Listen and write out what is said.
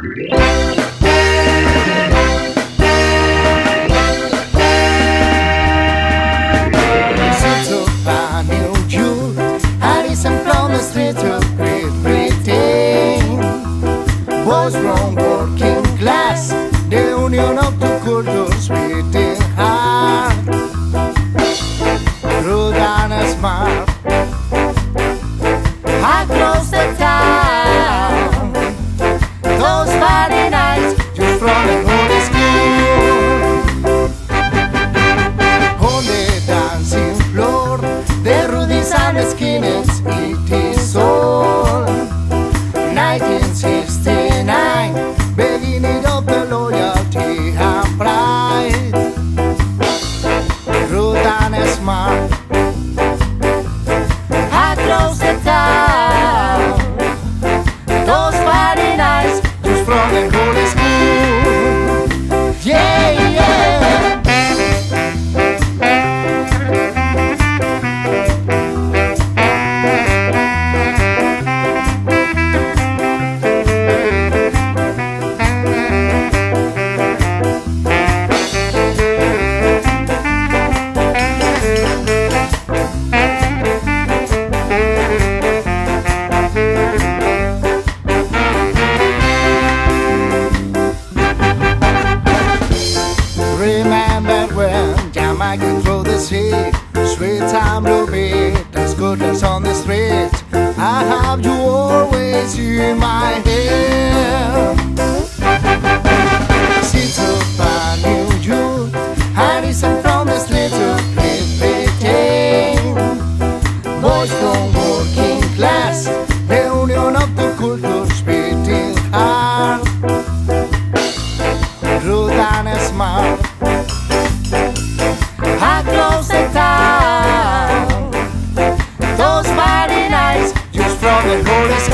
Was from working class, the union of the cultures beating hard. Rude and smart, across the town. Those Friday nights, just from the old school. On the dancing floor, the Rudies and the skinheads, it is all. 1969, beginning of the loyalty and pride. Rude and smart, across the town. Those Friday nights, just from the old school. Yeah, yeah. Remember when Jamaican through the sea, sweet time to be, there's goodness on the street. I have you always in my head. Since a new youth, I listen from the street to pretend. Boys from working class, the union of the cultures beating hard. Rude and smart, across the town. Those Friday nights, just from the Holy